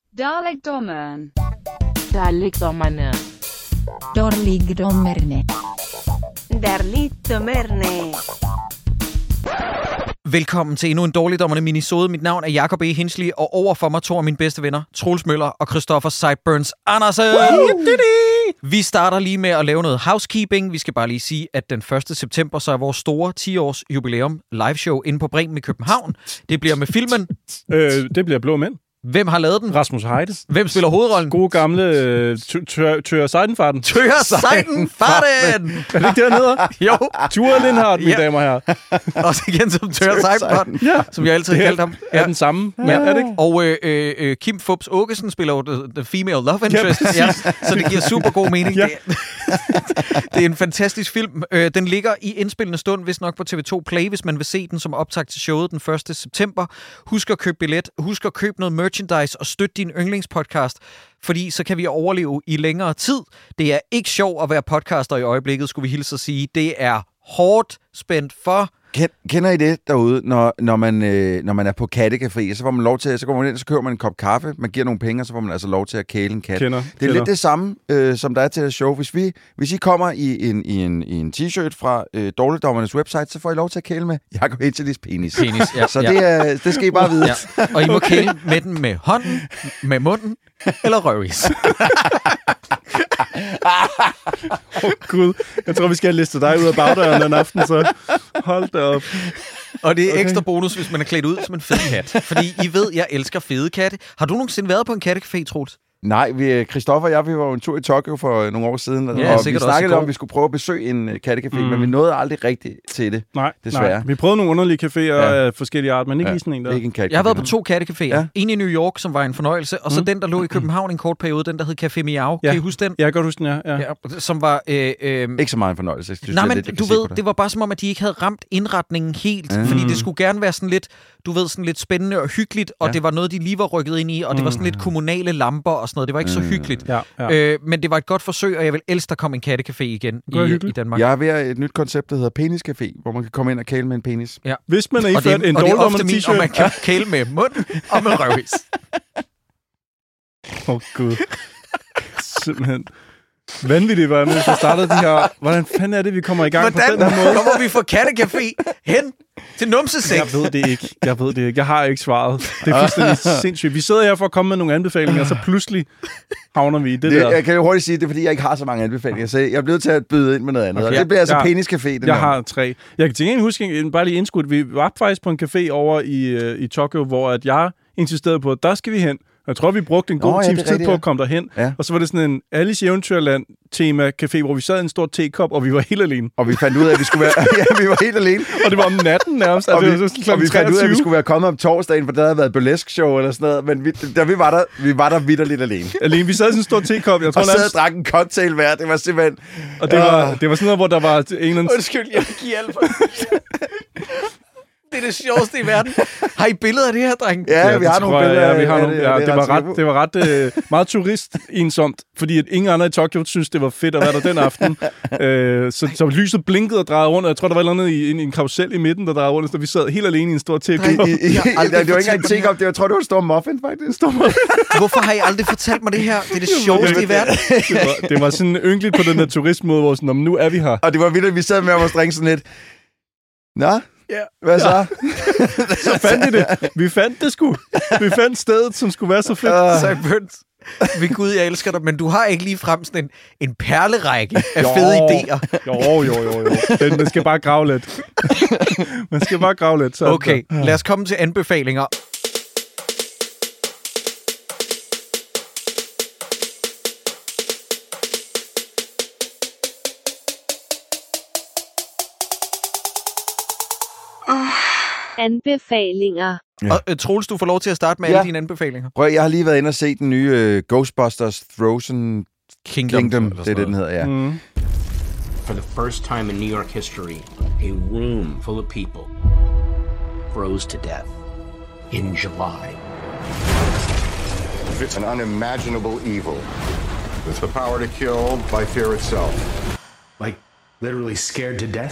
Dalekdommeren. Dalekdommerne. Dårligdommerne. Dalekdommerne. Velkommen til endnu en Dårligdommerne minisode. Mit navn er Jacob E. Hinsley, og overfor mig to af mine bedste venner, Troels Møller og Christoffer Sideburns Andersen. Vi starter lige med at lave noget housekeeping. Vi skal bare lige sige, at den 1. september, så er vores store 10-års jubilæum liveshow inde på Bremen i København. Det bliver med filmen. Det bliver Blå Mænd. Hvem har lavet den? Rasmus Heide. Hvem spiller hovedrollen? Gode gamle Tør Seidenfarten. Tør Seidenfarten! Er det ikke det, han hedder? Jo. Ture Lindhardt, mine damer og herrer. Også igen som Tør Seidenfarten, som jeg altid har kaldt ham. Er den samme, er det ikke? Og Kim Fupz Åkesen spiller jo the female love interest, så det giver super god mening. Ja. Det er en fantastisk film. Den ligger i indspillende stund, vist nok på TV2 Play, hvis man vil se den som optakt til showet den 1. september. Husk at købe billet. Husk at købe noget merchandise og støtte din yndlingspodcast, fordi så kan vi overleve i længere tid. Det er ikke sjovt at være podcaster i øjeblikket, skulle vi hilse at sige. Det er hårdt spændt for. Kender I det derude, når man er på kattecafé, så får man lov til, så går man ind, og så køber man en kop kaffe, man giver nogle penge, og så får man altså lov til at kæle en kat. Det er lidt det samme, som der er til det show. Hvis I kommer i en t-shirt fra Dårligdommernes website, så får I lov til at kæle med Jacob Hinchleys penis. Ja, så det skal I bare vide. Ja. Og I må kæle med den med hånden, med munden eller røvis. Gud, jeg tror, vi skal liste dig ud af bagdøren den aften, så hold da op. Og det er ekstra bonus, hvis man er klædt ud som en fed kat. Fordi I ved, jeg elsker fede katte. Har du nogensinde været på en kattegcafé, Troels? Nej, Christoffer og jeg, vi var jo en tur i Tokyo for nogle år siden, og vi snakkede om, at vi skulle prøve at besøge en kattecafé, men vi nåede aldrig rigtigt til det, desværre. Nej. Vi prøvede nogle underlige caféer af forskellige art, men ikke lige sådan en der. Ikke en jeg har været på 2 kattegaféer. Ja. En i New York, som var en fornøjelse, og så den, der lå i København en kort periode, den, der hed Café Miao. Kan I huske den? Ja, jeg kan godt huske den, ja. Som var... ikke så meget en fornøjelse. Men du ved, det var bare som om, at de ikke havde ramt indretningen helt, fordi det skulle gerne være sådan lidt, du ved, sådan lidt spændende og hyggeligt, og det var noget, de lige var rykket ind i, og det var sådan lidt kommunale lamper og sådan noget. Det var ikke så hyggeligt. Ja. Men det var et godt forsøg, og jeg vil elske, der kom en kattecafé igen i Danmark. Jeg er ved et nyt koncept, der hedder Peniscafé, hvor man kan komme ind og kæle med en penis. Ja. Hvis man er iført en Dårligdommerne t-shirt. Og man kan kæle med munden og med røvis. Gud. Simpelthen. Vanvittigt, hvordan vi startede de her... Hvordan fanden er det, vi kommer i gang på den her måde? Hvordan kommer vi fra kattecafé hen til numseseks? Jeg ved det ikke. Jeg har ikke svaret. Det er fuldstændig sindssygt. Vi sidder her for at komme med nogle anbefalinger, og så pludselig havner vi i det der. Jeg kan jo hurtigt sige, det er fordi, jeg ikke har så mange anbefalinger. Så jeg er blevet til at byde ind med noget andet. Okay. Og det bliver altså Peniscafé. Jeg har 3. Jeg kan til gengæld huske, bare lige indskudt, vi var faktisk på en café over i Tokyo, hvor at jeg insisterede på, at der skal vi hen. Jeg tror, vi brugte en god times tid på at komme derhen. Ja. Og så var det sådan en Alice i Eventyrland-tema-café, hvor vi sad i en stor tekop, og vi var helt alene. Og vi fandt ud af, at vi skulle være... vi var helt alene. Og det var om natten nærmest. Og vi fandt ud af, at vi skulle være kommet om torsdagen, for der havde været burlesque-show eller sådan noget. Men da vi var der vitterligt alene. Vi sad i sådan en stor tekop. Og sad og drak en cocktail hver. Det var simpelthen... Og det var sådan noget, hvor der var en eller anden... Undskyld, jeg giver alt for... Det er det sjoveste i verden. Har I billeder af det her, dreng? Ja, vi har nogle billeder. Ja, vi har nogle. Det var ret meget turistinsomt, fordi at ingen andre i Tokyo synes, det var fedt at være der den aften. Så lyset blinkede og drejede rundt, og jeg tror, der var noget i en karusel i midten, der drejede rundt, så vi sad helt alene i en stor tekop. Det var ikke engang en tekop, jeg tror, det var en stor muffin, faktisk. Hvorfor har I aldrig fortalt mig det her? Det er det sjoveste i verden. Det var sådan ynkeligt på den der turistmåde, hvor sådan, nu er vi her. Og det var vildt, vi sad med vores drink sådan lidt. Nå? Ja. Hvad så? Så fandt vi det. Vi fandt det sgu. Vi fandt stedet, som skulle være så fedt. Sideburns. Ved Gud, jeg elsker dig, men du har ikke lige frem sådan en perlerække af fede idéer. Jo. Man skal bare grave lidt. Okay, lad os komme til anbefalinger. Anbefalinger. Ja. Og Troels, du får lov til at starte med alle dine anbefalinger. Prøv, jeg har lige været inde og set den nye Ghostbusters Frozen Kingdom. Det er det, den hedder, ja. For the first time in New York history, a room full of people froze to death in July. It's an unimaginable evil with the power to kill by fear itself. Like literally scared to death?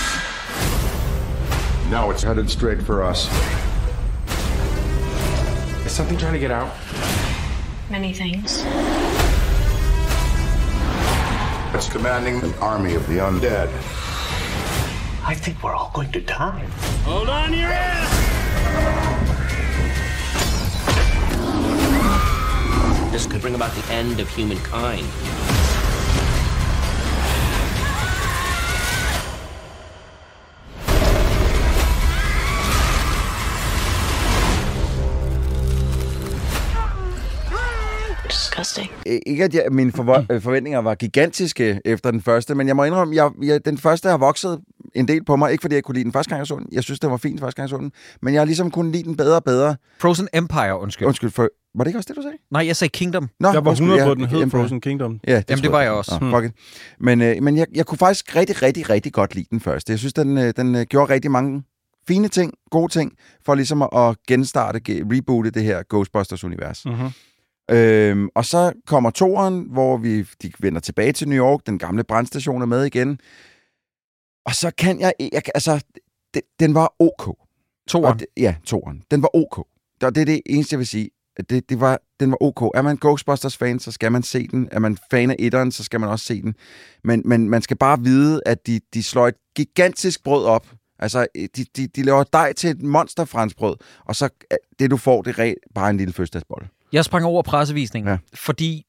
Now it's headed straight for us. Is something trying to get out? Many things. It's commanding an army of the undead. I think we're all going to die. Hold on your ass! This could bring about the end of humankind. Disgusting. Ikke at mine forventninger var gigantiske efter den første, men jeg må indrømme, den første har vokset en del på mig. Ikke fordi jeg kunne lide den første gang, jeg så den. Jeg synes, det var fint første gang, jeg så den. Men jeg har ligesom kunnet lide den bedre og bedre. Frozen Empire, undskyld. Var det ikke også det, du sagde? Nej, jeg sagde Kingdom. Nå, jeg var 100 på den hed Frozen Kingdom. Ja, det var jeg også. Fuck it. Men jeg kunne faktisk rigtig godt lide den første. Jeg synes, den gjorde rigtig mange fine ting, gode ting, for ligesom at reboote det her Ghostbusters-univers. Og så kommer toeren, hvor de vender tilbage til New York, den gamle brandstation er med igen. Og så kan jeg altså, den var ok. Toeren? Ja, toeren. Den var ok. Det er det eneste, jeg vil sige. Den var ok. Er man Ghostbusters-fan, så skal man se den. Er man fan af etteren, så skal man også se den. Men man skal bare vide, at de slår et gigantisk brød op. Altså, de laver dej til et monsterfranskbrød, og så det, du får, det er bare en lille fødselsdagsbolle. Jeg sprang over pressevisningen, fordi...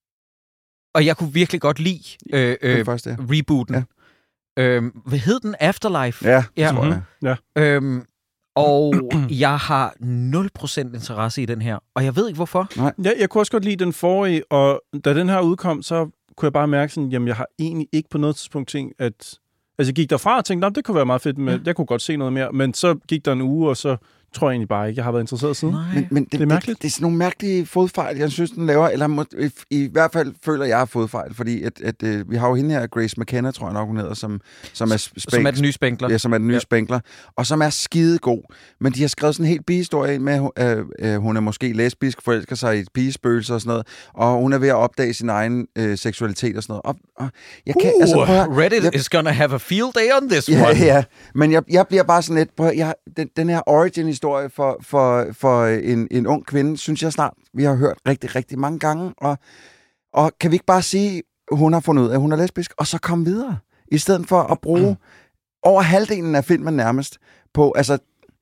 Og jeg kunne virkelig godt lide rebooten. Ja. Hvad hed den? Afterlife? Ja, det tror jeg. Ja. Og jeg har 0% interesse i den her, og jeg ved ikke hvorfor. Nej. Ja, jeg kunne også godt lide den forrige, og da den her udkom, så kunne jeg bare mærke sådan, jamen jeg har egentlig ikke på noget tidspunkt tænkt, at... Altså jeg gik derfra og tænkte, det kunne være meget fedt, men jeg kunne godt se noget mere, men så gik der en uge, og så tror jeg egentlig bare ikke, jeg har været interesseret siden. Men det er mærkeligt. Det er sådan nogle mærkelige fodfejl, jeg synes, den laver, eller i hvert fald føler jeg har fodfejl, fordi at vi har jo hende her, Grace McKenna, tror jeg nok, hun hedder, som er den nye Spengler. Ja, som er den nye Spengler, og som er skidegod. Men de har skrevet sådan en helt bihistorie med, hun er måske lesbisk, forelsker sig i et pigespøgelse og sådan noget, og hun er ved at opdage sin egen seksualitet og sådan noget. Og jeg kan, Reddit is gonna have a field day on this one. Ja, men jeg bliver bare sådan lidt, den her origin-historie for en ung kvinde, synes jeg snart, vi har hørt rigtig, rigtig mange gange. Og kan vi ikke bare sige, hun har fundet ud af, at hun er lesbisk, og så komme videre? I stedet for at bruge over halvdelen af filmen nærmest på altså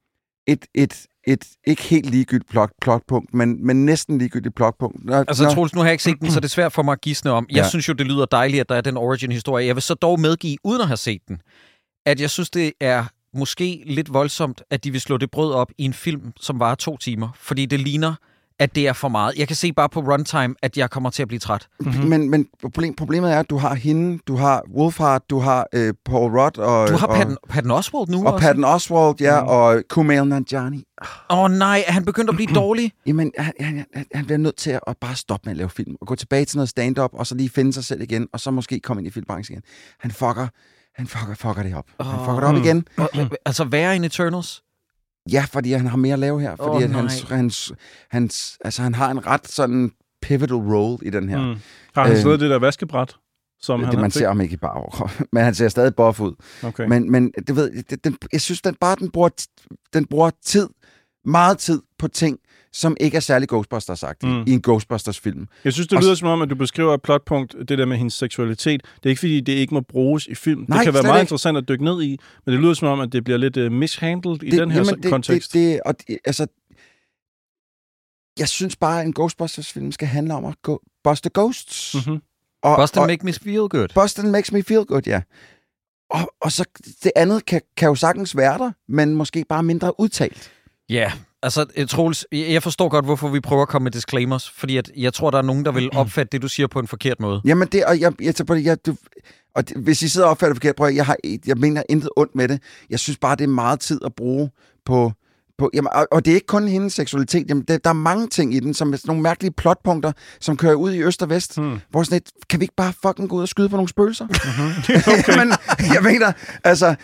et ikke helt ligegyldigt plotpunkt, men næsten ligegyldigt plotpunkt. Troels, nu har jeg ikke set den, så det er svært for mig at gisne om. Jeg synes jo, det lyder dejligt, at der er den origin-historie. Jeg vil så dog medgive, uden at have set den, at jeg synes, det er måske lidt voldsomt, at de vil slå det brød op i en film, som varer 2 timer. Fordi det ligner, at det er for meget. Jeg kan se bare på runtime, at jeg kommer til at blive træt. Men problemet er, at du har hende, du har Wolfhard, du har Paul Rudd. Og du har Patton Oswalt nu og også. Patton Oswalt, ja, og Kumail Nanjiani. Nej, er han begyndt at blive dårlig? Jamen, han bliver nødt til at bare stoppe med at lave film, og gå tilbage til noget stand-up, og så lige finde sig selv igen, og så måske komme ind i filmbranchen igen. Han fucker det op. Han fucker det op igen. Altså værre end Eternals? Ja, fordi han har mere at lave her. Fordi han har en ret sådan pivotal role i den her. Har han slået det der vaskebræt? Man ser ham ikke i bare overkrop. Men han ser stadig buff ud. Okay. Men du ved, jeg synes, den bruger meget tid på ting, som ikke er særlig Ghostbusters-agtigt i en Ghostbusters-film. Jeg synes, det lyder som om, at du beskriver et plotpunkt, det der med hendes seksualitet. Det er ikke, fordi det ikke må bruges i film. Nej, det kan være meget interessant at dykke ned i, men det lyder som om, at det bliver lidt mishandlet i den her kontekst. Jeg synes bare, at en Ghostbusters-film skal handle om at buste ghosts. Boston makes me feel good. Boston makes me feel good, ja. Og så det andet kan jo sagtens være der, men måske bare mindre udtalt. Ja, altså Troels, jeg forstår godt, hvorfor vi prøver at komme med disclaimers, fordi jeg tror, der er nogen, der vil opfatte det, du siger på en forkert måde. Jamen det, og hvis I sidder og opfatter det forkert, prøv jeg mener intet ondt med det. Jeg synes bare, det er meget tid at bruge på jamen, og det er ikke kun hendes seksualitet. Jamen, der er mange ting i den, som er nogle mærkelige plotpunkter, som kører ud i øst og vest. Hvor sådan et, kan vi ikke bare fucking gå ud og skyde på nogle spøgelser? Okay. Men, jeg mener, altså...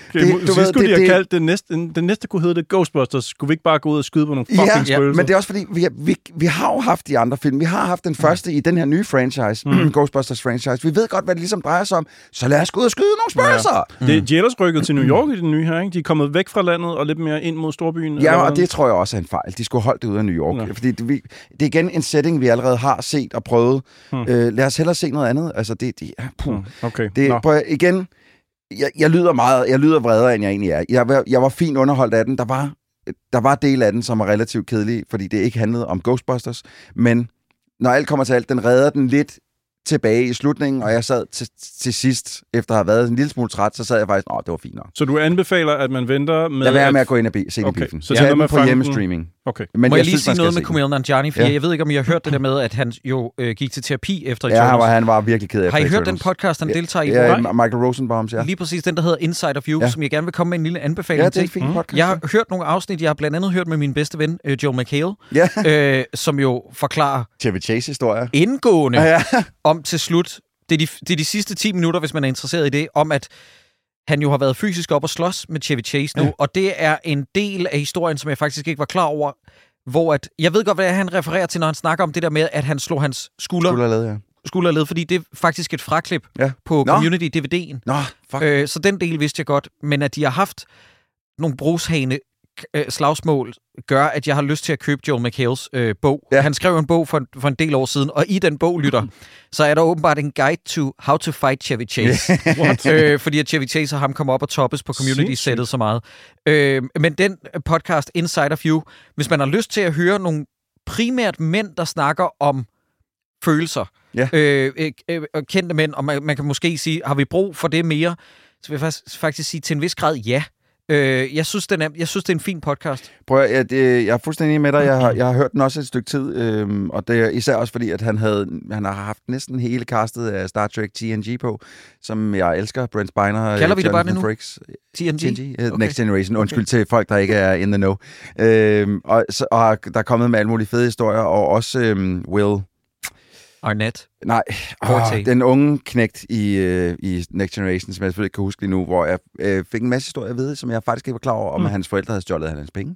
Den næste kunne hedde det Ghostbusters. Skulle vi ikke bare gå ud og skyde på nogle fucking spøgelser? Men det er også fordi, vi har jo haft de andre film. Vi har haft den første i den her nye franchise, Ghostbusters franchise. Vi ved godt, hvad det ligesom drejer sig om. Så lad os gå ud og skyde nogle spøgelser! De er ellers rykket til New York i den nye her, ikke? De er kommet væk fra landet og lidt mere ind mod storbyen. Ja, og det tror jeg også er en fejl. De skulle holde det ude af New York. Ja. Fordi det er igen en setting, vi allerede har set og prøvet. Lad os hellere se noget andet. Altså, okay. Igen, jeg lyder vredere, end jeg egentlig er. Jeg var fint underholdt af den. Der var del af den, som var relativt kedelig, fordi det ikke handlede om Ghostbusters. Men når alt kommer til alt, den redder den lidt tilbage i slutningen, og jeg sad til sidst, efter at have været en lille smule træt, så sad jeg faktisk, det var fint nok. Så du anbefaler, at man venter med... Lad være med at gå ind og se den biffen. Så tag den på hjemmestreaming. Okay. Men må jeg lige sige noget med Kumail Nanjiani, for jeg ved ikke, om I har hørt det der med, at han jo gik til terapi efter Eternals. Ja, han var virkelig ked af. Har I hørt den podcast, han deltager i? Ja, Michael Rosenbaums, Lige præcis, den der hedder Inside of You, som jeg gerne vil komme med en lille anbefaling til. Det er en fin podcast. Jeg har hørt nogle afsnit, jeg har blandt andet hørt med min bedste ven, Joe McHale, som jo forklarer Chevy Chase-historier indgående om til slut. Det er de sidste 10 minutter, hvis man er interesseret i det, om at han jo har været fysisk op og slås med Chevy Chase nu, og det er en del af historien, som jeg faktisk ikke var klar over, hvor at, jeg ved godt, hvad han refererer til, når han snakker om det der med, at han slog hans skulderled, fordi det er faktisk et fraklip på Community-DVD'en. Så den del vidste jeg godt, men at de har haft nogle brushane slagsmål, gør, at jeg har lyst til at købe Joel McHales bog. Ja. Han skrev en bog for en del år siden, og i den bog, lytter, så er der åbenbart en guide to how to fight Chevy Chase. Fordi at Chevy Chase og ham kommer op og toppes på Community-sættet så meget. Men den podcast, Inside of You, hvis man har lyst til at høre nogle primært mænd, der snakker om følelser, kendte mænd, og man kan måske sige, har vi brug for det mere? Så vil jeg faktisk sige til en vis grad ja. Jeg synes, det er en fin podcast. Prøv at, jeg er fuldstændig enig med dig. Jeg har hørt den også et stykke tid, og det er især også fordi, at han har haft næsten hele castet af Star Trek TNG på, som jeg elsker. Brent Spiner. Kalder vi det bare det nu? TNG? Okay. Next Generation. Undskyld til folk, der ikke er in the know. Og der er kommet med alle mulige fede historier, og også Will... Arnett. Nej, den unge knægt i Next Generation, som jeg selvfølgelig ikke kan huske lige nu, hvor jeg fik en masse historier at vide, som jeg faktisk ikke var klar over, om hans forældre havde stjålet hans penge,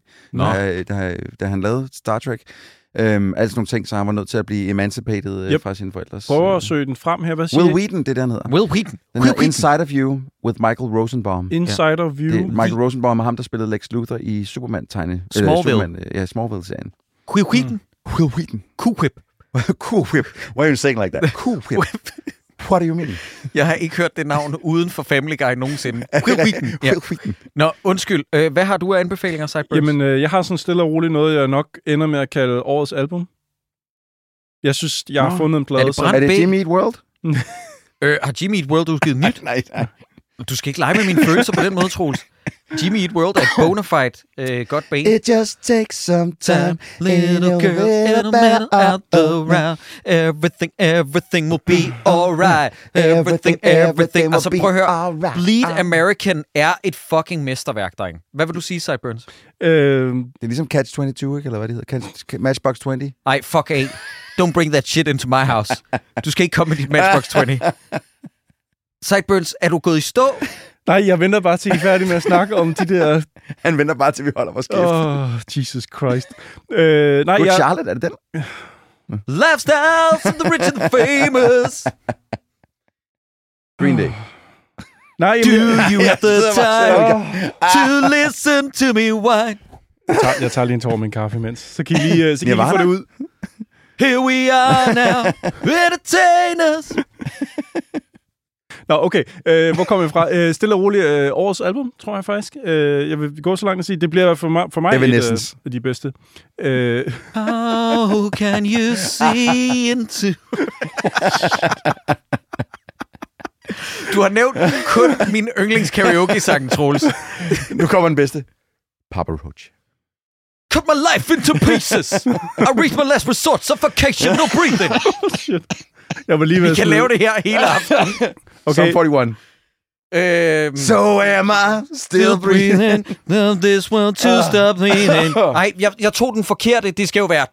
da han lavede Star Trek. Altså nogle ting, så han var nødt til at blive emancipated fra sine forældres... Prøv at søge den frem her. Hvad siger Will Wheaton, det der hedder. Will Wheaton. Den hedder Inside of You with Michael Rosenbaum. Inside of You. Det Michael Rosenbaum er ham, der spillede Lex Luthor i Superman-tegne. Smallville. Smallville-serien. Will Wheaton. Will Wheaton. Cool-whip. Cool Whip. Why are you saying like that? Cool Whip. What do you mean? Jeg har ikke hørt det navn uden for Family Guy nogensinde. Will Wheaton. Nå, undskyld. Hvad har du af anbefalinger, Sideburns? Jamen, jeg har sådan stille og roligt noget, jeg nok ender med at kalde årets album. Jeg synes, jeg har fundet en plade. Er det Jimmy Eat World? Har Jimmy Eat World udgivet nyt? Nej. Du skal ikke lege med mine følelser på den måde, Troels. Jimmy Eat World er et bona fide godt band. It just takes some time. Little girl, little man out the round. Everything will be alright. Everything. Altså prøv at høre. Bleed American er et fucking mesterværk, dreng. Hvad vil du sige, Sideburns? Det er ligesom Catch-22, ikke? Eller hvad det hedder? Matchbox 20? Ej, fuck af. Don't bring that shit into my house. Du skal ikke komme med dit Matchbox 20. Sideburns, er du gået i stå? Nej, jeg venter bare til, I er færdige med at snakke om de der... Han venter bare til, vi holder vores kæft. Jesus Christ. Good Charlotte, er det den? Lifestyles of the rich and the famous. Green Day. Nej, do you have the time to listen to me whine? Jeg tager lige en tår med en kaffe imens. Så kan I lige få det ud. Here we are now, entertainers. Nå, okay. Hvor kommer vi fra? Stille og roligt årets album, tror jeg faktisk. Jeg vil gå så langt at sige, det bliver for mig et af de bedste. How can you see into... Du har nævnt kun min yndlings-karaoke-sang, Troels. Nu kommer den bedste. Papa Roach. Cut my life into pieces. I reach my last resort. Suffocation, no breathing. Shit. Jeg var lige ved vi kan lave det her hele aftenen. Okay. Sum 41. So am I still breathing. This world to stop bleeding. Ej, jeg tog den forkerte. Det skal jo være...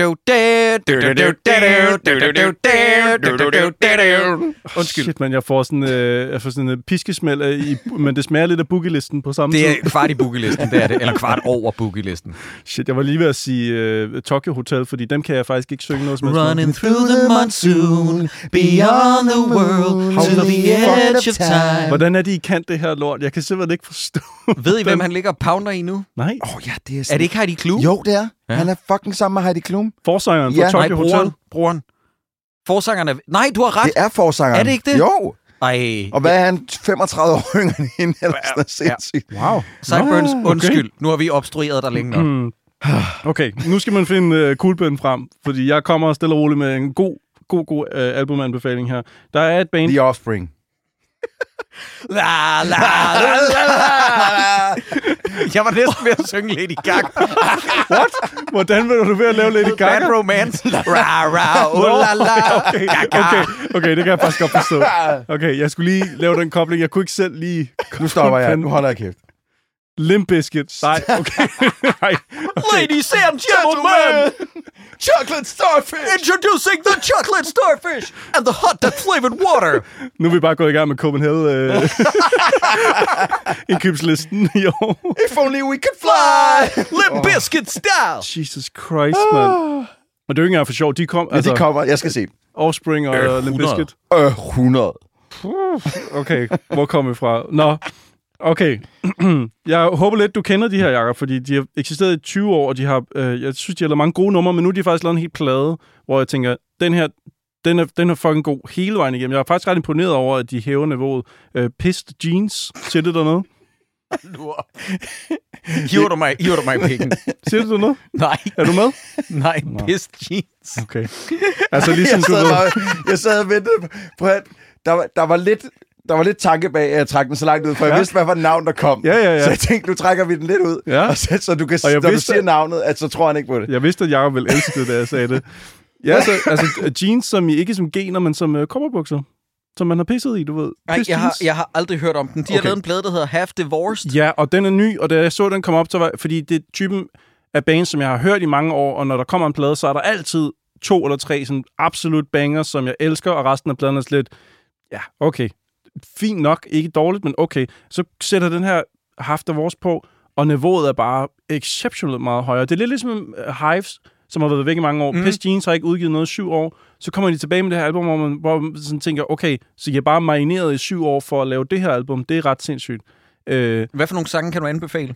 Undskyld. Shit, man, jeg får sådan en piskesmæld, men det smager lidt af boogie-listen på samme tid. Det er kvart i boogie-listen, det er det. Eller kvart over boogie-listen. Shit, jeg var lige ved at sige Tokyo Hotel, fordi dem kan jeg faktisk ikke synge noget som helst. Running through the monsoon, beyond the world, to the edge of time. Hvordan er det, I kan det her lort? Jeg kan simpelthen ikke forstå. Ved I, hvem han ligger og pounder i nu? Nej. Ja, det er Er det ikke Heidi Klum? Jo, det er. Ja. Han er fucking sammen med Heidi Klum. Forsangeren fra Tokyo Hotel. Broren. Forsangeren er... Nej, du har ret. Det er forsangeren. Er det ikke det? Jo. Ej. Og hvad er han? 35 år yngre end hende? Eller sådan sindssygt. Wow. Sideburns, undskyld. Nu har vi obstrueret dig længe nok. Okay, nu skal man finde kuglepinden frem, fordi jeg kommer stille og roligt med en god albumanbefaling her. Der er et band... The Offspring. La, la, la, la, la. Jeg var næsten ved at synge Lady Gaga. What? Hvordan vil du ved at lave Lady Gaga? Bad Romance. Ra, ra, oh, la, la. Okay, det kan jeg faktisk godt forstå. Okay, jeg skulle lige lave den kobling. Jeg kunne ikke selv lige... Nu stopper jeg. Nu holder jeg kæft. Limp Bizkit. Nej, okay. Nej, okay. Ladies and gentlemen, Chocolate Starfish! Introducing the Chocolate Starfish and the hot dog flavored water. Nu er vi bare gået i gang med Copenhagen indkøbslisten i år. If only we could fly! Limp Bizkit style. Jesus Christ, mand. Men det er jo ikke engang for sjovt. De kom, de kommer. Jeg skal se. Offspring og Limp Bizkit. 100. Okay, hvor kom vi fra? Nå, okay. Jeg håber lidt, du kender de her, Jacob, fordi de har eksisteret i 20 år, og de har, jeg synes, de har lavet mange gode numre, men nu er de faktisk lavet en helt plade, hvor jeg tænker, den er fucking god hele vejen igennem. Jeg er faktisk ret imponeret over, at de hæver niveauet. Pissed Jeans, siger det der noget? Hiver du mig i pikken? Siger du noget? Nej. Er du med? Nej, Pissed Jeans. Okay. Altså ligesom du ved... Jeg sad og ventede på, at der var lidt tanke bag, at jeg trak den så langt ud, for jeg vidste, hvad for et navn, der kom. Ja. Så jeg tænkte, nu trækker vi den lidt ud, og så du kan, når du siger navnet, at så tror han ikke på det. Jeg vidste, at Jacob ville elske det, da jeg sagde det. Ja, altså jeans, som ikke som gener, men som kopperbukser. Som man har pisset i, du ved. Nej, jeg har aldrig hørt om den. De har lavet en plade, der hedder Half Divorced. Ja, og den er ny, og da jeg så den komme op, så var fordi det er typen af bands, som jeg har hørt i mange år, og når der kommer en plade, så er der altid 2 eller 3 sådan absolut bangers, som jeg elsker, og resten af pladen er lidt, ja, okay, fint nok, ikke dårligt, men okay. Så sætter den her Half Divorced på, og niveauet er bare exceptionelt meget højere. Det er lidt ligesom Hives, som har været væk i mange år. Pissed Jeans har ikke udgivet noget i 7 år. Så kommer de tilbage med det her album, hvor man sådan tænker, okay, så jeg er bare marineret i 7 år for at lave det her album. Det er ret sindssygt. Hvad for nogle sange kan du anbefale?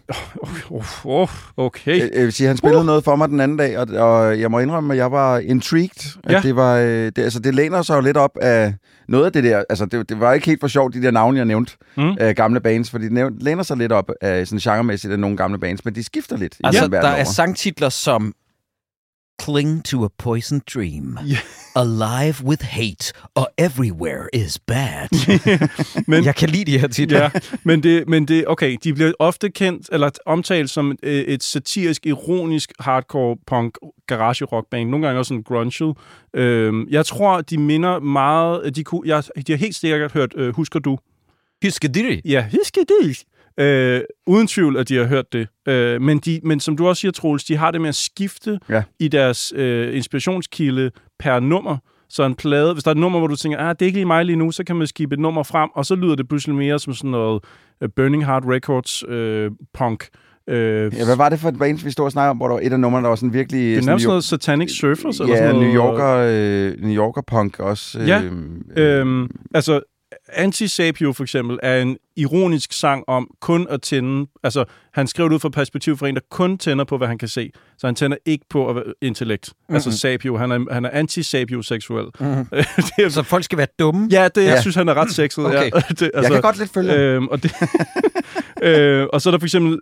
Okay. Jeg vil sige, han spillede noget for mig den anden dag, og jeg må indrømme, at jeg var intrigued. At det var, det læner sig jo lidt op af noget af det der. Altså, det var ikke helt for sjovt, de der navne, jeg nævnte, gamle bands, fordi det læner sig lidt op af sådan genremæssigt af nogle gamle bands, men de skifter lidt. Altså, der er sangtitler som Cling to a Poison Dream, Alive with Hate, og Everywhere is Bad. Men, jeg kan lide de her titler. Ja, men det, okay, de bliver ofte kendt, eller omtalt som et satirisk, ironisk, hardcore punk, garage rockband. Nogle gange også en grunge. Jeg tror, de minder meget... De har helt sikkert hørt Husker du? Husker du? Ja, Husker du? Uden tvivl, at de har hørt det. Men som du også siger, Troels, de har det med at skifte i deres inspirationskilde per nummer. Så en plade, hvis der er et nummer, hvor du tænker, det er ikke lige mig lige nu, så kan man skibe et nummer frem, og så lyder det pludselig mere som sådan noget Burning Heart Records punk. Hvad var det for et band, vi stod og snakkede om, hvor der var et af numrene, der var sådan virkelig... Det er nærmest noget Satanic Surfers, eller sådan noget... New Yorker punk også. Ja, altså... Anti-Sapio for eksempel er en ironisk sang om kun at tænde... Altså, han skrev det ud fra perspektiv for en, der kun tænder på, hvad han kan se. Så han tænder ikke på intellekt. Altså Sapio. Han er anti-sapio-seksuel. Så folk skal være dumme? Ja, jeg synes, han er ret sexet. Okay. Ja. Jeg kan godt lidt følge og så er der for eksempel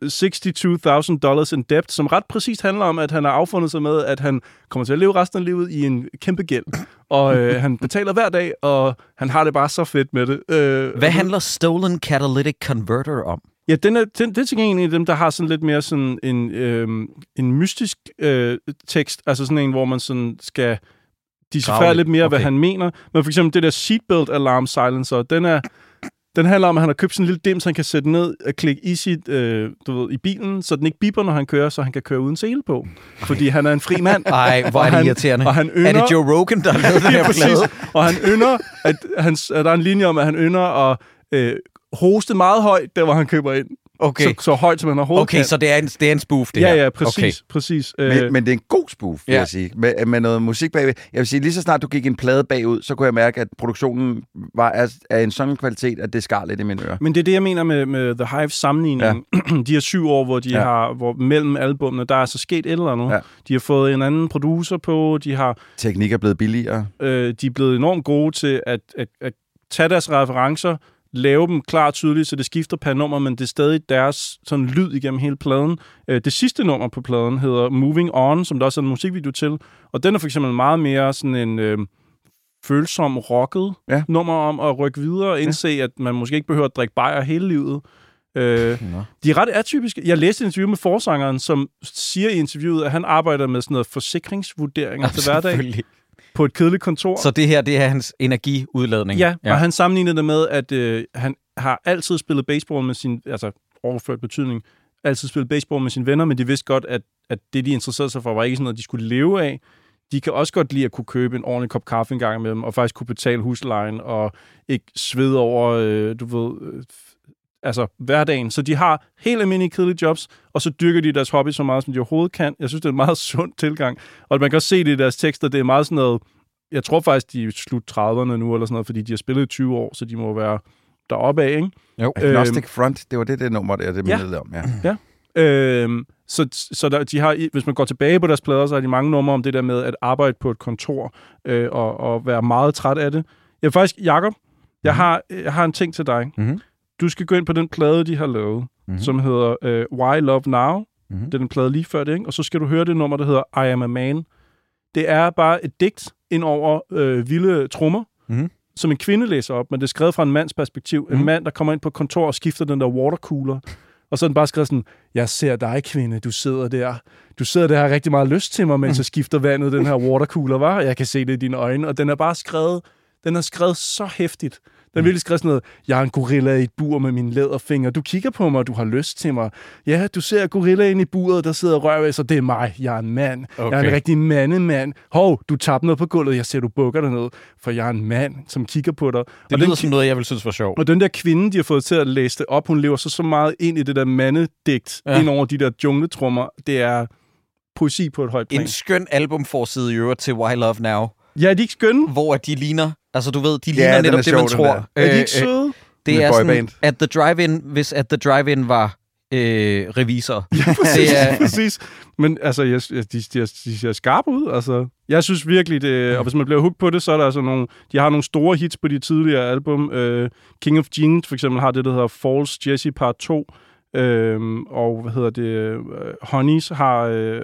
$62,000 in Debt, som ret præcist handler om, at han har affundet sig med, at han kommer til at leve resten af livet i en kæmpe gæld. Og han betaler hver dag, og han har det bare så fedt med det. Hvad handler Stolen Catalytic Converter om? Ja, det er til en af dem, der har sådan lidt mere sådan en mystisk tekst, altså sådan en, hvor man sådan skal decifrere lidt mere, hvad han mener. Men for eksempel det der seatbelt alarm silencer, den handler om, at han har købt sådan en lille dim, så han kan sætte ned og klikke i sit, i bilen, så den ikke biber, når han kører, så han kan køre uden sele på. Fordi han er en fri mand. Ej, hvor er det irriterende. Og han ynder, er det Joe Rogan, der har lavet den her plade? Og han ynder, at der er en linje om, at han ynder at hoste meget højt, der hvor han køber ind. så højt, som man overhovedet kan. Så det er en spoof, det her? Ja, præcis. Men det er en god spoof, vil jeg sige. Med noget musik bagved. Jeg vil sige, lige så snart du gik en plade bagud, så kunne jeg mærke, at produktionen var af en sådan kvalitet, at det skar lidt i mine ører. Men det er det, jeg mener med The Hives sammenligning. Ja. De her 7 år, hvor mellem albumene, der er så sket et eller andet. Ja. De har fået en anden producer på, de har... Teknik er blevet billigere. De er blevet enormt gode til at tage deres referencer, lave dem klart tydeligt, så det skifter per nummer, men det er stadig deres sådan lyd igennem hele pladen. Det sidste nummer på pladen hedder Moving On, som der også er en musikvideo til, og den er for eksempel meget mere sådan en følsom, rocket nummer om at rykke videre og indse, at man måske ikke behøver at drikke bajer hele livet. De er ret atypiske. Jeg læste et interview med forsangeren, som siger i interviewet, at han arbejder med sådan noget forsikringsvurderinger til hverdag. På et kedeligt kontor. Så det her, det er hans energiudladning? Ja, og han sammenlignede det med, at han har altid spillet baseball med sin, altså overført betydning, altid spillet baseball med sine venner, men de vidste godt, at det, de interesserede sig for, var ikke sådan noget, de skulle leve af. De kan også godt lide at kunne købe en ordentlig kop kaffe en gang imellem, og faktisk kunne betale huslejen, og ikke svede over, hverdagen. Så de har helt almindelige kedelige jobs, og så dyrker de deres hobby så meget, som de overhovedet kan. Jeg synes, det er en meget sund tilgang. Og man kan også se det i deres tekster. Det er meget sådan noget... Jeg tror faktisk, de er slut 30'erne nu, eller sådan noget, fordi de har spillet i 20 år, så de må være deroppe af, ikke? Jo. Agnostic Front, det var det nummer der, det mindede om. Ja. Så der, de har, hvis man går tilbage på deres plader, så har de mange numre om det der med at arbejde på et kontor, og være meget træt af det. Jakob, jeg har en ting til dig. Mm-hmm. Du skal gå ind på den plade, de har lavet, som hedder Why Love Now. Det er den plade lige før det, ikke? Og så skal du høre det nummer, der hedder I Am a Man. Det er bare et digt ind over vilde trommer, som en kvinde læser op, men det er skrevet fra en mands perspektiv. En mand, der kommer ind på kontor og skifter den der watercooler. Og så er den bare skrevet sådan, jeg ser dig, kvinde, du sidder der og har rigtig meget lyst til mig, mens jeg skifter vandet, den her watercooler, var. Jeg kan se det i dine øjne, og den er bare skrevet så hæftigt. Den er virkelig skrevet sådan noget, jeg er en gorilla i et bur med mine læderfingre. Du kigger på mig, du har lyst til mig. Ja, du ser gorillaen i buret, der sidder og rører ved, så det er mig. Jeg er en mand. Okay. Jeg er en rigtig mandemand. Hov, du tabte noget på gulvet. Jeg ser, du bukker derned, for jeg er en mand, som kigger på dig. Det lyder som noget, jeg vil synes var sjovt. Og den der kvinde, de har fået til at læse det op, hun lever så meget ind i det der mandedigt, ind over de der jungletrummer. Det er poesi på et højt plan. En skøn albumforside i øvrigt til Why Love Now. Ja, er de ikke skønne? Hvor de ligner... Altså, du ved, de ligner netop det, man tror. Er de ikke søde? Det er sådan, at The Drive-In, hvis at The Drive-In var revisor. Ja, præcis. Præcis. Men altså, de ser skarpe ud. Altså, jeg synes virkelig, det... Og hvis man bliver hooked på det, så er der altså nogle... De har nogle store hits på de tidligere album. King of Jeans, for eksempel, har det, der hedder False Jessie Part 2. Og Honeys har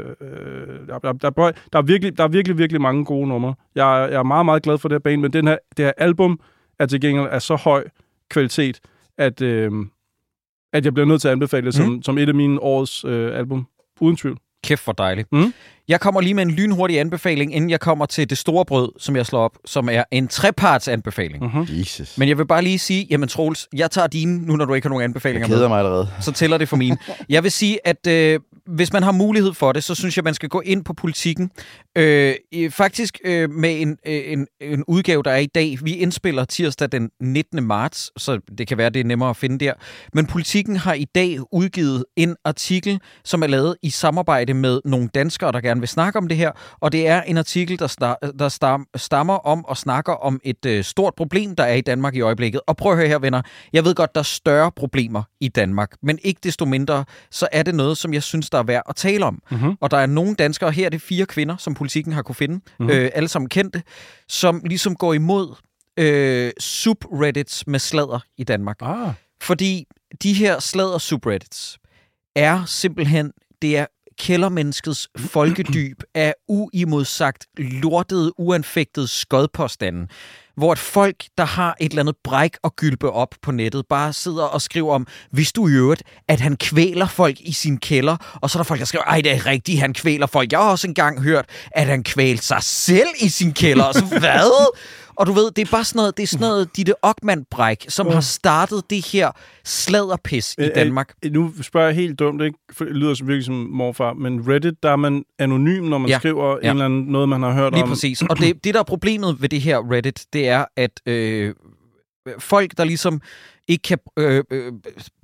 der er virkelig mange gode numre. Jeg er meget, meget glad for det her band, men det her album er til gengæld af så høj kvalitet, at jeg bliver nødt til at anbefale det som et af mine årets album, uden tvivl. Kæft for dejligt. Jeg kommer lige med en lynhurtig anbefaling, inden jeg kommer til det store brød, som jeg slår op, som er en treparts anbefaling. Jesus. Men jeg vil bare lige sige, jamen Troels, jeg tager dine, nu når du ikke har nogen anbefalinger med. Jeg keder mig allerede. Så tæller det for mine. Jeg vil sige, at hvis man har mulighed for det, så synes jeg, man skal gå ind på Politikken. Faktisk med en udgave, der er i dag. Vi indspiller tirsdag den 19. marts, så det kan være, det er nemmere at finde der. Men Politikken har i dag udgivet en artikel, som er lavet i samarbejde med nogle danskere, der gerne vil snakke om det her. Og det er en artikel, der stammer om og snakker om et stort problem, der er i Danmark i øjeblikket. Og prøv at høre her, venner. Jeg ved godt, der er større problemer i Danmark. Men ikke desto mindre, så er det noget, som jeg synes, der er værd at tale om. Og der er nogle danskere, her er det 4 kvinder, som Politikken har kunne finde, alle sammen kendte, som ligesom går imod subreddits med sladder i Danmark. Fordi de her sladder subreddits er simpelthen, det er kældermenneskets folkedyb af uimodsagt lortede, uanfægtede skodpåstande, hvor et folk, der har et eller andet bræk og gylpe op på nettet, bare sidder og skriver om, hvis du i øvrigt, at han kvæler folk i sin kælder, og så er der folk, der skriver, ej, det er rigtigt, han kvæler folk. Jeg har også engang hørt, at han kvælte sig selv i sin kælder, og så hvad? Og du ved, det er bare sådan noget Ditte Okman-bræk, som har startet det her sladderpis i Danmark. Nu spørger jeg helt dumt, ikke? For det lyder som virkelig som morfar, men Reddit, der er man anonym, når man skriver en eller anden, noget, man har hørt om. Lige præcis. Og det, der er problemet ved det her Reddit, det er, at folk, der ligesom ikke kan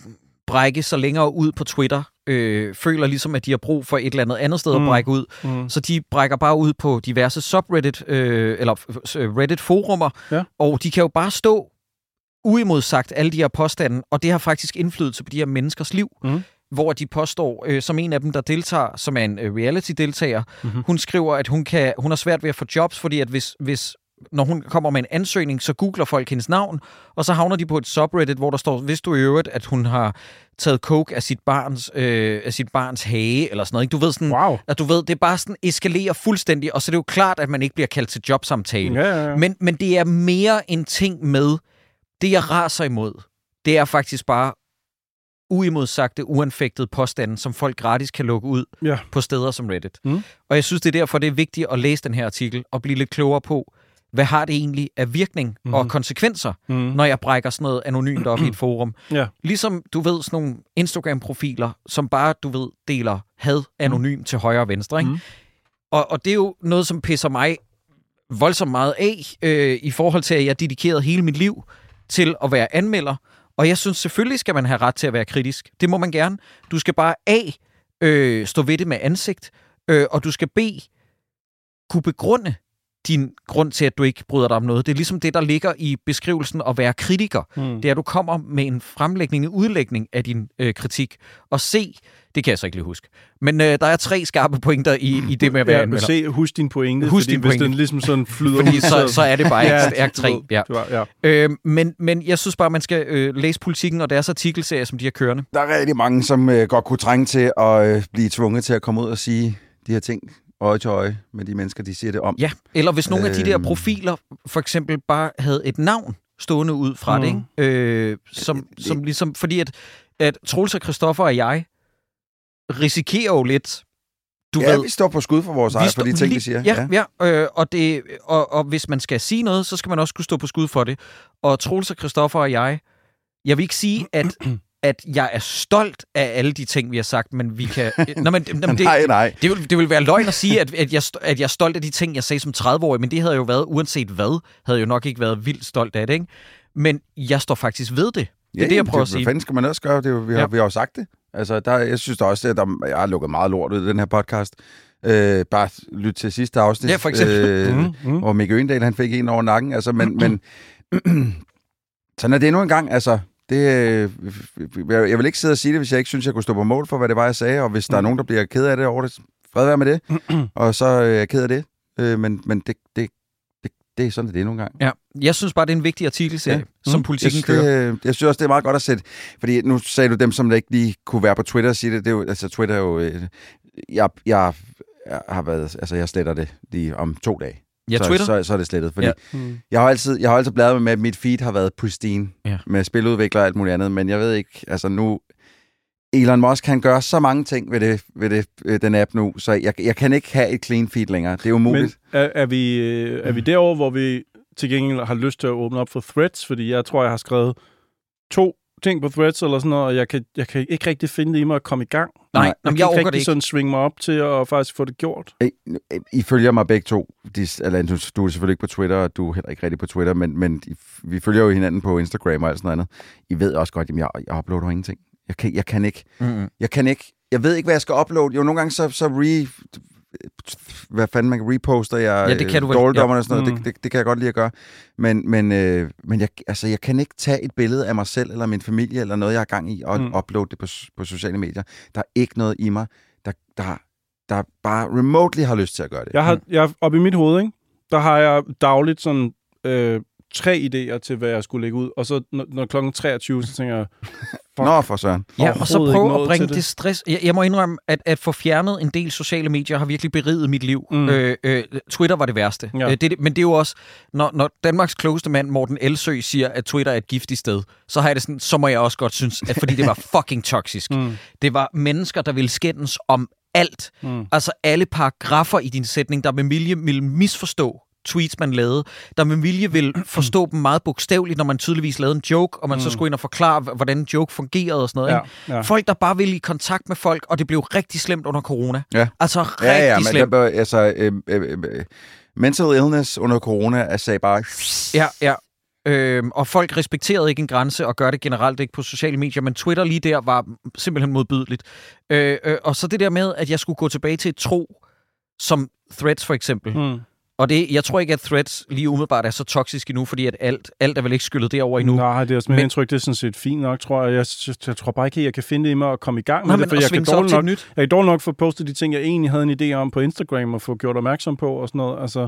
brække sig længere ud på Twitter, føler ligesom, at de har brug for et eller andet sted at brække ud. Så de brækker bare ud på diverse subreddit, eller Reddit-forumer, og de kan jo bare stå uimodsagt alle de her påstande, og det har faktisk indflydelse på de her menneskers liv. Hvor de påstår, som en af dem, der deltager, som er en reality-deltager, hun skriver, at hun har svært ved at få jobs, fordi at hvis når hun kommer med en ansøgning, så googler folk hendes navn, og så havner de på et subreddit, hvor der står, hvis du i øvrigt, at hun har taget coke af sit barns hage, eller sådan noget. Ikke? Du ved sådan, at du ved, det er bare sådan eskalerer fuldstændig, og så er det jo klart, at man ikke bliver kaldt til jobsamtale. Ja. Men det er mere en ting med, det jeg raser imod, det er faktisk bare uimodsagte, uanfægtede påstande, som folk gratis kan lukke ud på steder som Reddit. Og jeg synes, det er derfor, det er vigtigt at læse den her artikel og blive lidt klogere på, hvad har det egentlig af virkning og konsekvenser, når jeg brækker sådan noget anonymt op i et forum. Ligesom, du ved, sådan nogle Instagram-profiler, som bare, du ved, deler had anonymt til højre og venstre. Ikke? Og det er jo noget, som pisser mig voldsomt meget af, i forhold til, at jeg dedikerede hele mit liv til at være anmelder. Og jeg synes, selvfølgelig skal man have ret til at være kritisk. Det må man gerne. Du skal bare stå ved det med ansigt, og du skal kunne begrunde din grund til, at du ikke bryder dig om noget. Det er ligesom det, der ligger i beskrivelsen at være kritiker. Det er, at du kommer med en fremlægning, en udlægning af din kritik. Og det kan jeg så ikke lige huske. Men der er 3 skarpe pointer i det med at være anmelder. Husk din pointe, hvis den ligesom sådan flyder fordi ud. så er det bare ikke 3. Men jeg synes bare, man skal læse Politikken og deres artikelserie, som de har kørende. Der er rigtig mange, som godt kunne trænge til at blive tvunget til at komme ud og sige de her ting øje til øje med de mennesker, de siger det om. Ja, eller hvis nogle af de der profiler for eksempel bare havde et navn stående ud fra det, ikke? Som ligesom, fordi at Troels og Christoffer og jeg risikerer jo lidt, vi står på skud for vores eget, for de ting, vi siger. Og hvis man skal sige noget, så skal man også kunne stå på skud for det. Og Troels og Christoffer og jeg vil ikke sige, at jeg er stolt af alle de ting, vi har sagt, men vi kan... Nej. Det vil være løgn at sige, at jeg er stolt af de ting, jeg sagde som 30-årig, men det havde jo været, uanset hvad, havde jo nok ikke været vildt stolt af det, ikke? Men jeg står faktisk ved det. Det er det, jeg prøver at sige. Hvad fanden skal man også gøre? Vi har jo sagt det. Altså, jeg synes da også, at jeg har lukket meget lort ud i den her podcast. Bare lyt til sidste afsnit. Ja, for eksempel. Hvor Mikke Øgendal, han fik en over nakken. Altså, men sådan er det nu engang. Altså, jeg vil ikke sidde og sige det, hvis jeg ikke synes, jeg kunne stå på mål for, hvad det var, jeg sagde. Og hvis der er nogen, der bliver ked af det over det, fred være med det. Og så er jeg ked af det. Men det er sådan, det er nogle gange. Ja, jeg synes bare, det er en vigtig artikelserie, som Politikken kører. Jeg synes også, det er meget godt at sætte, fordi nu sagde du dem, som der ikke lige kunne være på Twitter og sige det. Det er jo, altså Twitter er jo, jeg har været, altså jeg sletter det lige om 2 dage. Ja, Twitter? Så er det slettet, fordi jeg har altid bladret med, at mit feed har været pristine med spiludviklere og alt muligt andet, men jeg ved ikke, altså nu, Elon Musk kan gøre så mange ting ved den app nu, så jeg kan ikke have et clean feed længere. Det er umuligt. Men er vi derovre, hvor vi til gengæld har lyst til at åbne op for threads? Fordi jeg tror, jeg har skrevet 2 ting på threads eller sådan noget, og jeg kan ikke rigtig finde det i mig at komme i gang. Nej, jeg kan ikke rigtig sådan svinge mig op til at faktisk få det gjort. I følger mig begge to. Du er selvfølgelig ikke på Twitter, og du er heller ikke rigtig på Twitter, men vi følger jo hinanden på Instagram og alt sådan noget. I ved også godt, at jeg uploader ingenting. Jeg kan ikke. Jeg kan ikke. Jeg ved ikke, hvad jeg skal uploade. Jo, nogle gange hvad fanden man kan reposter jeg dårligdommerne og sådan noget. Det kan jeg godt lide at gøre. Men jeg kan ikke tage et billede af mig selv eller min familie eller noget, jeg har gang i, og uploade det på sociale medier. Der er ikke noget i mig, der bare remotely har lyst til at gøre det. Jeg oppe i mit hoved, ikke? Der har jeg dagligt sådan 3 idéer til, hvad jeg skulle lægge ud, og så når klokken 23, så tænker jeg, nå for søren. Ja, og så prøv at bringe det stress. Jeg må indrømme, at få fjernet en del sociale medier har virkelig beriget mit liv. Twitter var det værste. Ja. Men det er jo også, når Danmarks klogeste mand, Morten Elsø, siger, at Twitter er et giftigt sted, så har jeg det sådan, så må jeg også godt synes, at fordi det var fucking toksisk. Det var mennesker, der ville skændes om alt. Altså alle paragrafer i din sætning, der med vilje ville misforstå tweets, man lavede, der med vilje vil forstå dem meget bogstaveligt, når man tydeligvis lavede en joke, og man så skulle ind og forklare, hvordan en joke fungerede og sådan noget. Ja, ja. Folk, der bare ville i kontakt med folk, og det blev rigtig slemt under corona. Ja. Altså rigtig slemt. Mental illness under corona sagde bare... Ja. Og folk respekterede ikke en grænse og gør det generelt ikke på sociale medier, men Twitter lige der var simpelthen modbydeligt. Og så det der med, at jeg skulle gå tilbage til et tro, som Threads for eksempel. Og jeg tror ikke, at Threads lige umiddelbart er så toksisk endnu, fordi at alt er vel ikke skyllet derover endnu. Nej, det er også mit indtryk, det er sådan set fint nok, tror jeg. Jeg tror bare ikke, at jeg kan finde det i mig at komme i gang med det, for jeg kan dårligt nok få postet de ting, jeg egentlig havde en idé om på Instagram og få gjort opmærksom på og sådan noget. Altså,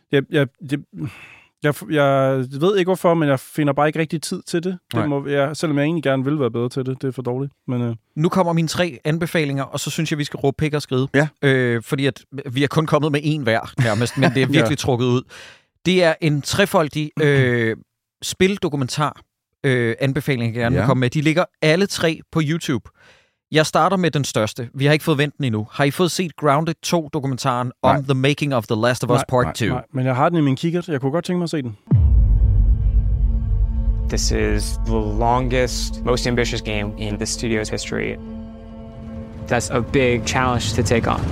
jeg ved ikke hvorfor, men jeg finder bare ikke rigtig tid til det. Selvom jeg egentlig gerne vil være bedre til det. Det er for dårligt. Men, Nu kommer mine 3 anbefalinger, og så synes jeg, vi skal råbe pik og skride. Ja. Fordi at vi er kun kommet med 1 hver nærmest, men det er virkelig trukket ud. Det er en trefoldig spildokumentar anbefaling, jeg gerne vil komme med. De ligger alle 3 på YouTube. Jeg starter med den største. Vi har ikke fået vendt den endnu. Har I fået set Grounded 2-dokumentaren om The Making of The Last of Us Part 2? Nej, men jeg har den i min kikkert. Jeg kunne godt tænke mig at se den. This is the longest, most ambitious game in the studio's history. That's a big challenge to take on.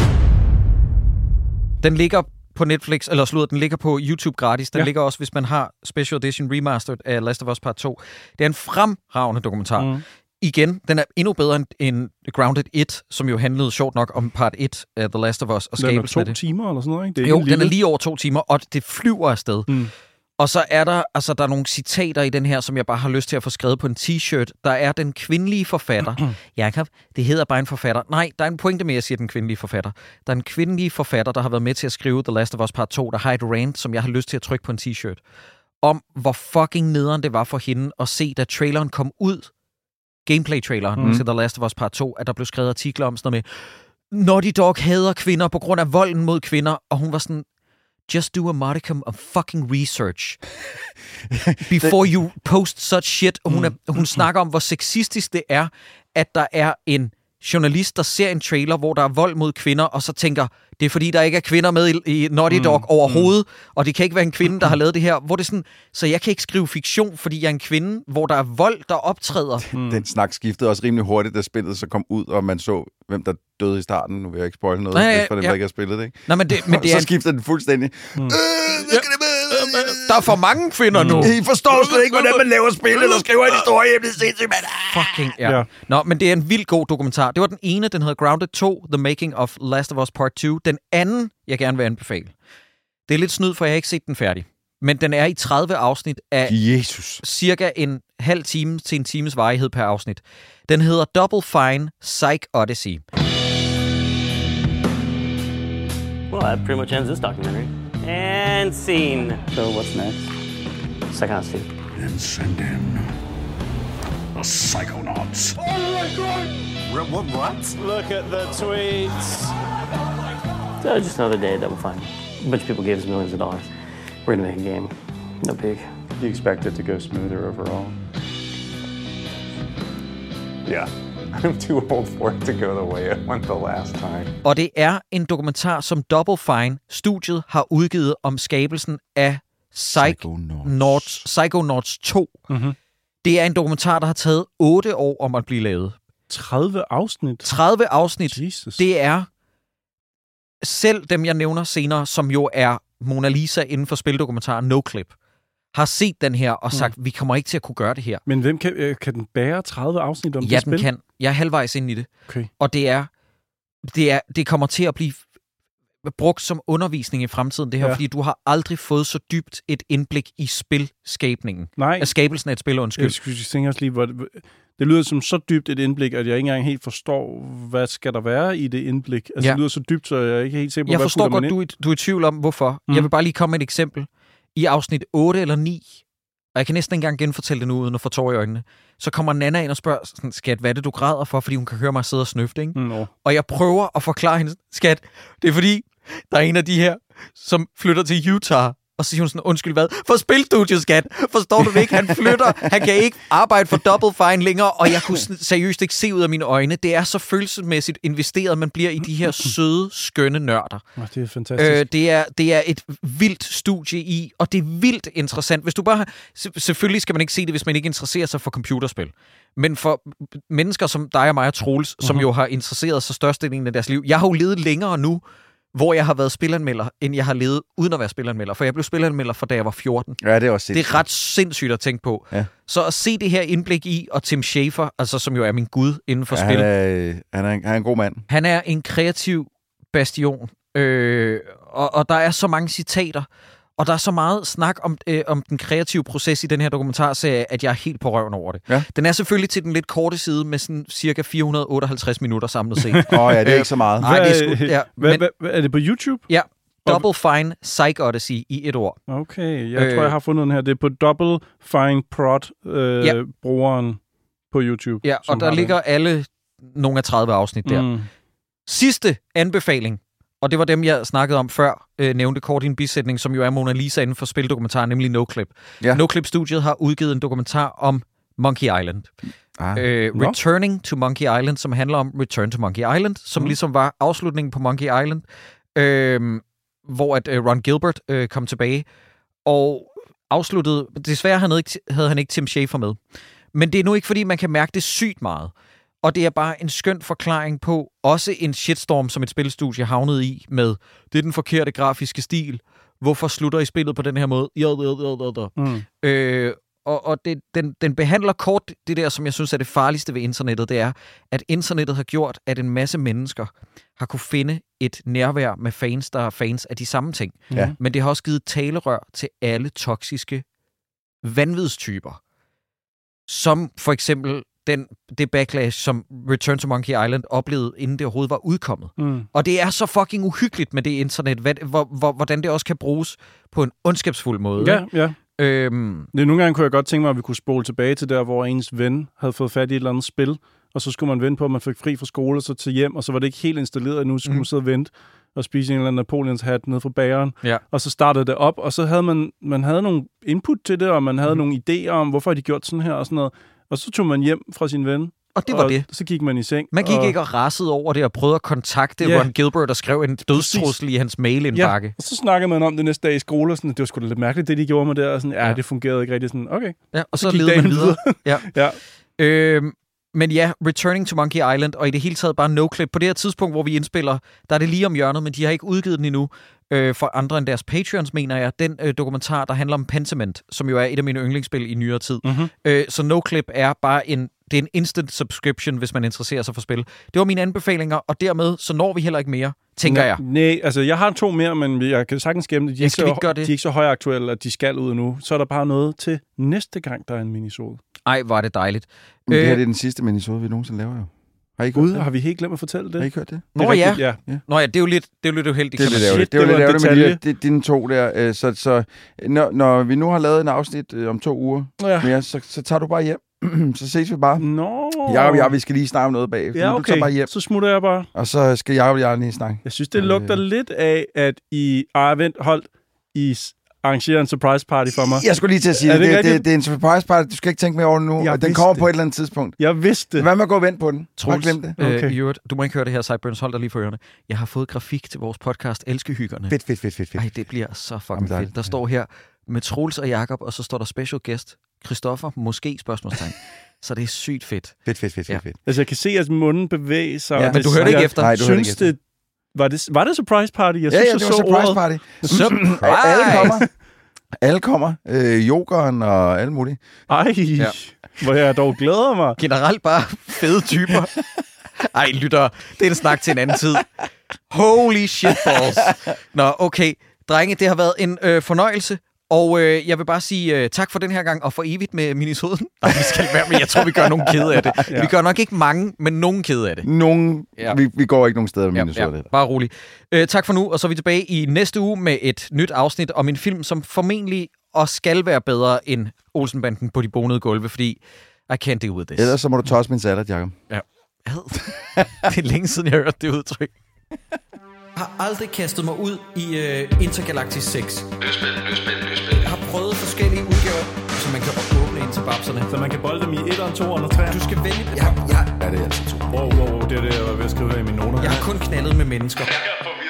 Den ligger på Netflix, eller den ligger på YouTube gratis. Den ligger også, hvis man har Special Edition Remastered af Last of Us Part 2. Det er en fremragende dokumentar. Igen, den er endnu bedre end Grounded 1, som jo handlede sjovt nok om part 1 af The Last of Us og skabelsen af det. Den er 2 timer eller sådan noget, ikke? Det er den er lige over 2 timer, og det flyver afsted. Og så er der, der er nogle citater i den her, som jeg bare har lyst til at få skrevet på en t-shirt. Der er den kvindelige forfatter. Jakob, det hedder bare en forfatter. Nej, der er en pointe med, at jeg siger den kvindelige forfatter. Der er en kvindelige forfatter, der har været med til at skrive The Last of Us Part 2, der har et rant, som jeg har lyst til at trykke på en t-shirt. Om hvor fucking nederen det var for hende at se, da traileren kom ud, gameplay-traileren til The Last of Us Part 2, at der blev skrevet artikler om sådan noget med, Naughty Dog hader kvinder på grund af volden mod kvinder, og hun var sådan, just do a modicum of fucking research before you post such shit. Og hun snakker om, hvor sexistisk det er, at der er en journalist, der ser en trailer, hvor der er vold mod kvinder, og så tænker, det er fordi, der ikke er kvinder med i Naughty Dog overhovedet, og det kan ikke være en kvinde, der har lavet det her. Hvor det er sådan, så jeg kan ikke skrive fiktion, fordi jeg er en kvinde, hvor der er vold, der optræder. Den snak skiftede også rimelig hurtigt, da spillet så kom ud, og man så, hvem der døde i starten. Nu vil jeg ikke spoile noget, for dem, der ikke har spillet det, ikke? Nej, men det så skifter den fuldstændig. Der er for mange kvinder nu. I forstår slet ikke, hvordan man laver spil, eller skriver en historie. Det er sindssygt, man. Fucking, ja. Nå, men det er en vildt god dokumentar. Det var den ene, den hedder Grounded 2, The Making of Last of Us Part 2. Den anden, jeg gerne vil anbefale. Det er lidt snyd, for jeg har ikke set den færdig. Men den er i 30 afsnit af cirka en halv time til en times varighed per afsnit. Den hedder Double Fine Psych Odyssey. Well, that pretty much ends this documentary. And scene. So what's next? Psychonauts 2. And send in the Psychonauts. Oh my god! What? Look at the tweets. So just another day, Double Fine. A bunch of people gave us millions of dollars. We're gonna make a game. No big. Do you expect it to go smoother overall? Yeah. I'm too old for it to go the way it went the last time. Og det er en dokumentar, som Double Fine studiet har udgivet om skabelsen af Psychonauts 2. Mm-hmm. Det er en dokumentar, der har taget 8 år om at blive lavet. 30 afsnit? 30 afsnit. Jesus. Det er selv dem, jeg nævner senere, som jo er Mona Lisa inden for spildokumentaren NoClip, har set den her og sagt, vi kommer ikke til at kunne gøre det her. Men hvem kan den bære 30 afsnit om det spil? Ja, den kan. Jeg er halvvejs ind i det. Okay. Og det kommer til at blive brugt som undervisning i fremtiden, det her, fordi du har aldrig fået så dybt et indblik i spilskabningen. Nej. Af skabelsen af et spil, undskyld. Jeg skulle tænke også lige, det lyder som så dybt et indblik, at jeg ikke engang helt forstår, hvad skal der være i det indblik. Altså, det lyder så dybt, så jeg er ikke helt sikker på, jeg forstår godt, du er i tvivl om, hvorfor. Jeg vil bare lige komme med et eksempel. I afsnit 8 eller 9, og jeg kan næsten ikke engang genfortælle det nu, uden at få tår i øjnene, så kommer Nana ind og spørger, sådan, skat, hvad er det, du græder for? Fordi hun kan høre mig sidde og snøfte, ikke? No. Og jeg prøver at forklare hende, skat, det er fordi, der er en af de her, som flytter til Utah, og så siger hun sådan, undskyld hvad? For spilstudiet, skat! Forstår du det ikke? Han flytter, han kan ikke arbejde for Double Fine længere, og jeg kunne seriøst ikke se ud af mine øjne. Det er så følelsesmæssigt investeret, man bliver i de her søde, skønne nørder. Det er fantastisk. Det er et vildt studie i, og det er vildt interessant. Hvis du bare selvfølgelig skal man ikke se det, hvis man ikke interesserer sig for computerspil. Men for mennesker som dig og mig og Troels, som jo har interesseret sig størstedelen af deres liv. Jeg har jo levet længere nu, hvor jeg har været spilanmelder, end jeg har levet uden at være spilanmelder. For jeg blev spilanmelder fra da jeg var 14. Ja, det er også sindssygt. Det er ret sindssygt at tænke på. Ja. Så at se det her indblik i, og Tim Schafer, altså som jo er min gud inden for spil. Han er en god mand. Han er en kreativ bastion. Og der er så mange citater, og der er så meget snak om den kreative proces i den her dokumentarserie, at jeg er helt på røven over det. Ja. Den er selvfølgelig til den lidt korte side, med sådan cirka 458 minutter samlet set. Ja, det er ikke så meget. Nej, det er sgu, ja. Er det på YouTube? Ja. Double Fine Psych Odyssey i et ord. Okay, jeg tror, jeg har fundet den her. Det er på Double Fine Prod, brugeren på YouTube. Ja, og der ligger alle nogle af 30 afsnit der. Sidste anbefaling, og det var dem, jeg snakkede om før, nævnte kort i en bisætning, som jo er Mona Lisa inden for spildokumentar, nemlig NoClip. Ja. NoClip-studiet har udgivet en dokumentar om Monkey Island. Returning to Monkey Island, som handler om Return to Monkey Island, som ligesom var afslutningen på Monkey Island, hvor at Ron Gilbert kom tilbage og afsluttede. Desværre havde han ikke Tim Schafer med. Men det er nu ikke, fordi man kan mærke det sygt meget. Og det er bare en skøn forklaring på også en shitstorm, som et spilstudie havnede i med, det er den forkerte grafiske stil. Hvorfor slutter I spillet på den her måde? Og den behandler kort det der, som jeg synes er det farligste ved internettet, det er, at internettet har gjort, at en masse mennesker har kunne finde et nærvær med fans, der er fans af de samme ting. Ja. Men det har også givet talerør til alle toksiske vanvidstyper. Som for eksempel det backlash, som Return to Monkey Island oplevede, inden det overhovedet var udkommet. Og det er så fucking uhyggeligt med det internet, hvordan det også kan bruges på en ondskabsfuld måde. Ja. Nogle gange kunne jeg godt tænke mig, at vi kunne spole tilbage til der, hvor ens ven havde fået fat i et eller andet spil, og så skulle man vente på, at man fik fri fra skole, og så til hjem, og så var det ikke helt installeret endnu, så skulle man sidde og vente og spise en eller anden Napoleons hat nede fra bageren. Ja. Og så startede det op, og så havde man havde nogle input til det, og man havde nogle idéer om, hvorfor de gjort sådan her og sådan noget. Og så tog man hjem fra sin ven. Og det var det. Så gik man i seng. Man gik ikke og rassede over det og prøvede at kontakte Ron Gilbert og skrev en dødstrussel i hans mailindbakke. Ja, og så snakkede man om det næste dag i skole, og sådan, det var sgu da lidt mærkeligt, det de gjorde med det, og sådan, det fungerede ikke rigtig sådan, okay. Ja, og så levede man videre. Men ja, Returning to Monkey Island, og i det hele taget bare NoClip. På det her tidspunkt, hvor vi indspiller, der er det lige om hjørnet, men de har ikke udgivet den endnu for andre end deres Patreons, mener jeg. Den dokumentar, der handler om Pentiment, som jo er et af mine yndlingsspil i nyere tid. Så NoClip er bare det er en instant subscription, hvis man interesserer sig for spil. Det var mine anbefalinger, og dermed så når vi heller ikke mere, tænker jeg. Nej, altså jeg har 2 mere, men jeg kan sagtens gemme det. De er ikke så højaktuelle, at de skal ud nu. Så er der bare noget til næste gang, der er en minisode. Ej, var det dejligt. Men det her det er den sidste minisode, vi nogensinde laver jo. Har I Gud, har vi helt glemt at fortælle det? Har I hørt det? Nå ja. Nå ja, det er jo lidt uheldigt. Det er lidt ærgerligt med dine 2 der. Så når vi nu har lavet en afsnit om 2 uger mere, så tager du bare hjem. Så ses vi bare. Jeg vi skal lige snakke om noget bag. Ja, okay. Du bare hjem. Så smutter jeg bare. Og så skal jeg lige snakke. Jeg synes, det lugter lidt af, at I arrangerer en surprise party for mig. Jeg skulle lige til at sige det er en surprise party. Du skal ikke tænke mere over det nu. Den kommer på et eller andet tidspunkt. Jeg vidste det. Hvad med at gå og vente på den? Troels, glem det. Okay. Du må ikke høre det her, Sideburns. Hold dig lige for ørerne. Jeg har fået grafik til vores podcast Elskehyggerne. Fedt. Ej, det bliver så fucking fedt. Der står her med Troels og Jakob, og så står der special guest Christoffer, måske spørgsmålstegn. Så det er sygt fedt. Fedt. Altså, jeg kan se, at munden bevæger sig. Ja, men du hørte ikke efter. Nej, du hørte ikke efter. Var det surprise party? Jeg synes, det var surprise party. Alle kommer. Jokeren og alle mulige. Hvor jeg dog glæder mig. Generelt bare fede typer. Ej, lytter. Det er en snak til en anden tid. Holy shit balls. Nå, okay. Drenge, det har været en fornøjelse. Og jeg vil bare sige tak for den her gang, og for evigt med minisoden. Nej, vi skal være med. Jeg tror, vi gør nogen kede af det. Ja. Vi gør nok ikke mange, men nogen kede af det. Vi går ikke nogen steder med minisoden. Ja, bare rolig. Tak for nu, og så er vi tilbage i næste uge med et nyt afsnit om en film, som formentlig også skal være bedre end Olsenbanden på de bonede gulve, fordi I can't deal with this. Ellers så må du tosse min salat, Jacob. Ja. Det er længe siden, jeg har hørt det udtryk. Jeg har aldrig kastet mig ud i Intergalactic 6. Løsspil. Jeg har prøvet forskellige udgaver, så man kan åbne ind til babserne. Så man kan bolde dem i 1'eren, 2'eren og 3'eren. Du skal vælge det. Ja, det er altså 2. Wow, det er det, jeg var ved at skrive her i mine noter. Jeg har kun knaldet med mennesker.